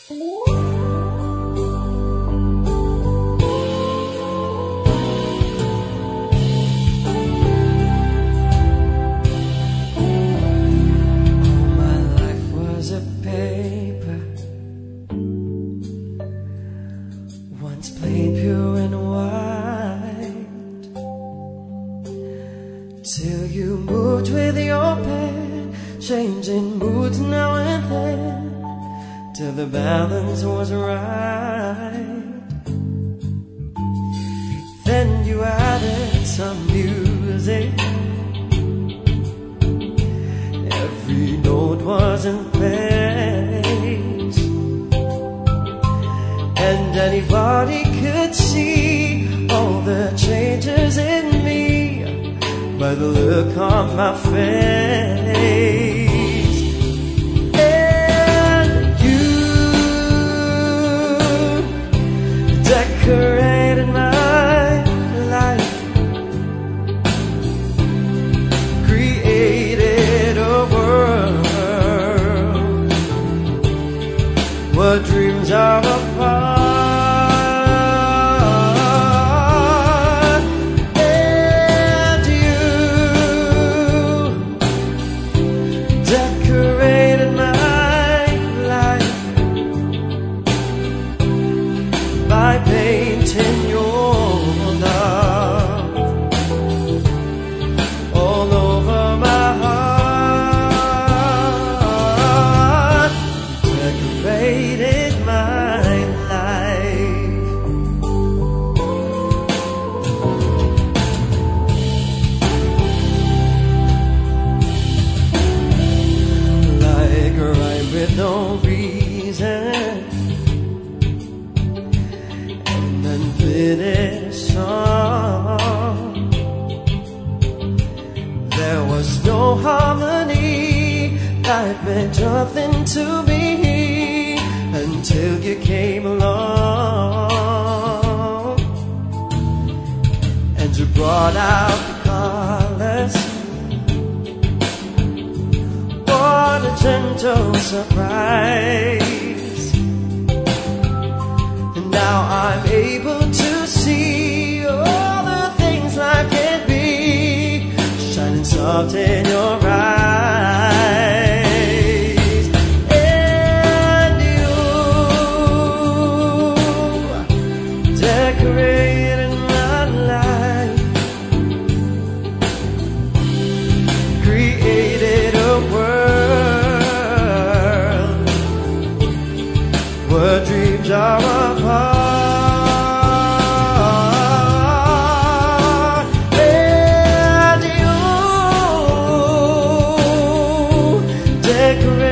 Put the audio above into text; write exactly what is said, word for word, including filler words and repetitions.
Once plain, pure and white, till you moved with your pen, changing moods now and then, till the balance was right. Then you added some music, every note was in place, and anybody could see all the changes in me by the look on my face. And you decorated my life, created a world where dreams are apart. Decorated my life by painting your love all over my heart. Decorated my life. Like a rhyme with no reason, an unfinished song. There was no harmony, life meant nothing to me until you came along, and you brought out the colors. What a gentle surprise. And now I'm able to see all the things life can be, shining soft in your eyes. And you decorated my life, created a world where dreams are apart. And you decorate